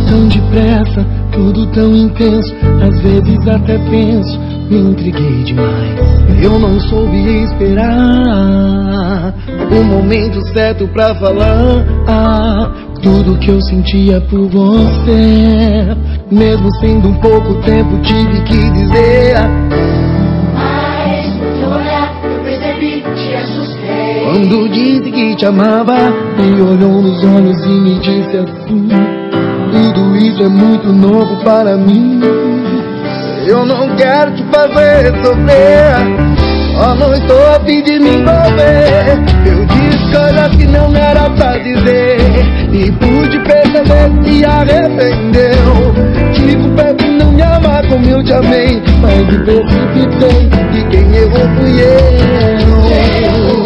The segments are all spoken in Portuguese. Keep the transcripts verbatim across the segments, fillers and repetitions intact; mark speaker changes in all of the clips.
Speaker 1: tão depressa, tudo tão intenso. Às vezes até penso, me intriguei demais. Eu não soube esperar o momento certo pra falar tudo que eu sentia por você. Mesmo sendo um pouco tempo, tive que dizer.
Speaker 2: Mas no teu olhar eu percebi, te assustei.
Speaker 1: Quando disse que te amava, me olhou nos olhos e me disse assim: tudo isso é muito novo para mim. Eu não quero te fazer sofrer, só não estou a fim de me envolver. Eu disse coisas que não era pra dizer e pude perceber que se arrependeu. Tive fé de não me amar como eu te amei, mas me precipitei e quem errou fui eu.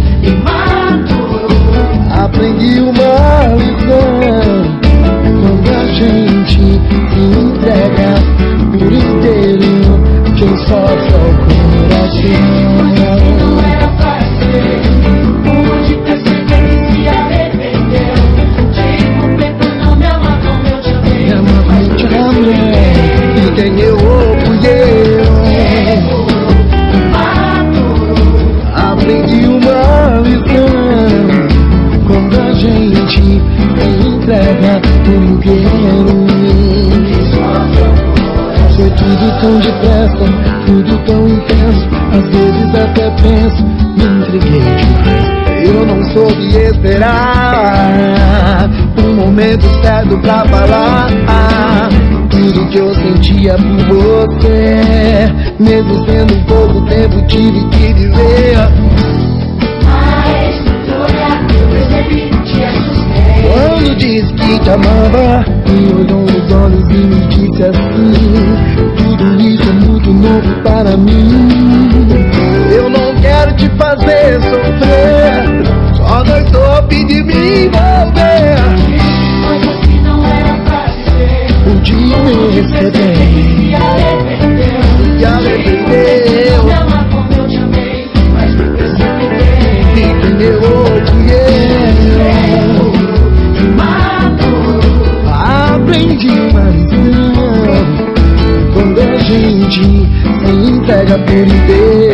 Speaker 1: Aprendi uma lição: quando a gente se entrega por inteiro, quem sofre é o coração.
Speaker 2: Não era pra ser, pude perceber que se arrependeu. Tipo, pra não me amar como eu te amei,
Speaker 1: Me amar como eu te amei, e quem errou fui eu. Aprendi uma lição: quando a gente se entrega por inteiro. Foi tudo tão depressa, tudo tão intenso. Às vezes até penso, me entreguei demais. Eu não soube esperar um momento certo pra falar tudo que eu sentia por você. Mesmo sendo um pouco tempo, tive que dizer.
Speaker 2: mas no teu olhar eu percebi, te assustei.
Speaker 1: Quando disse que te amava, me olhou nos olhos e me disse assim: tudo isso é muito novo para mim. Eu não quero te fazer sofrer, só não estou a fim de me envolver.
Speaker 2: Coisas que não era pra dizer,
Speaker 1: Pude perceber
Speaker 2: se arrependeu.
Speaker 1: que arrependeu.
Speaker 2: Não me amar como eu te amei, mas me precipitei.
Speaker 1: E quem errou fui eu. Aprendi uma lição: quando a gente se entrega por inteiro.